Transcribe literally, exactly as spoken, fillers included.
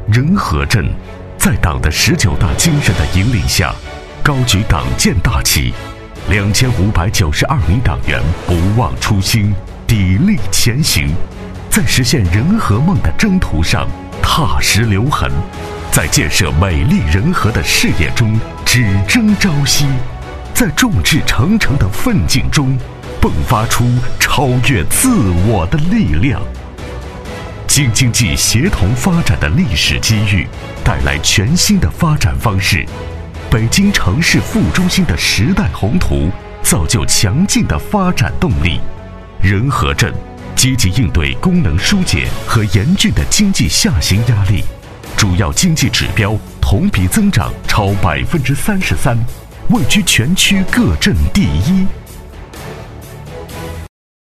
仁和镇在党的十九大精神的引领下，高举党建大旗，两千五百九十二名党员不忘初心，砥砺前行，在实现仁和梦的征途上踏实留痕，在建设美丽仁和的事业中只争朝夕，在众志成城的奋进中迸发出超越自我的力量。京津冀协同发展的历史机遇带来全新的发展方式，北京城市副中心的时代宏图造就强劲的发展动力。仁和镇积极应对功能疏解和严峻的经济下行压力，主要经济指标同比增长超百分之三十三，位居全区各镇第一。